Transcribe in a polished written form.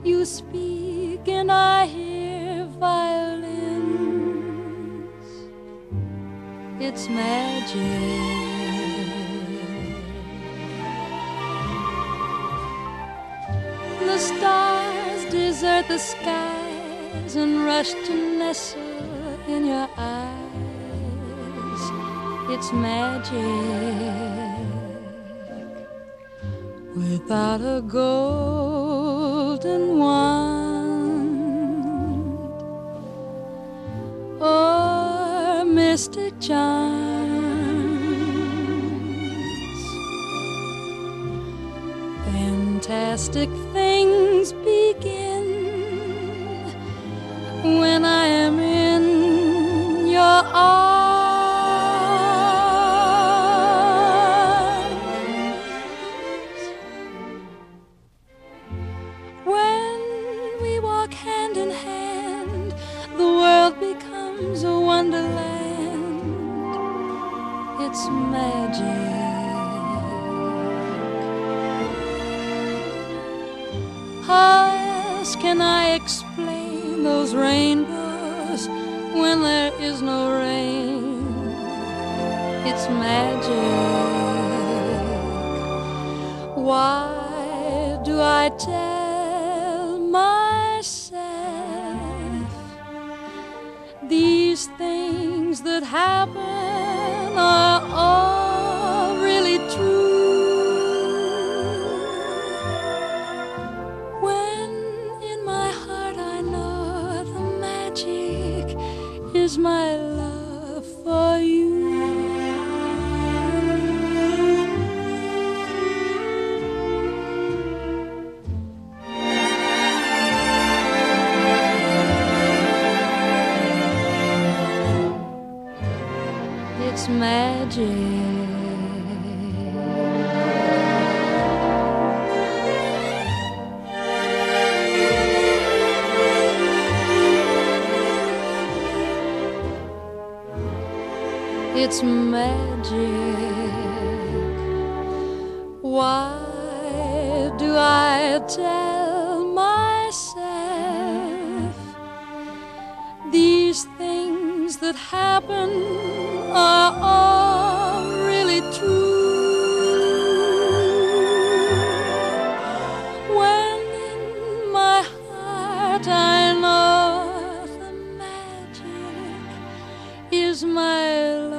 you speak and I hear violins. It's magic. The stars desert the skies and rush to nestle in your eyes. It's magic. Without a golden wand or mystic charms, fantastic things begin when I am in your arms. When we walk hand in hand, the world becomes a wonderland. It's magic. How else can I explain those rainbows when there is no rain? It's magic. Why do I tell myself these things that happen are all really true? When in my heart I know the magic is my love for you. It's magic. It's magic. Why do I tell myself these things that happen are all really true? When in my heart I know the magic is my love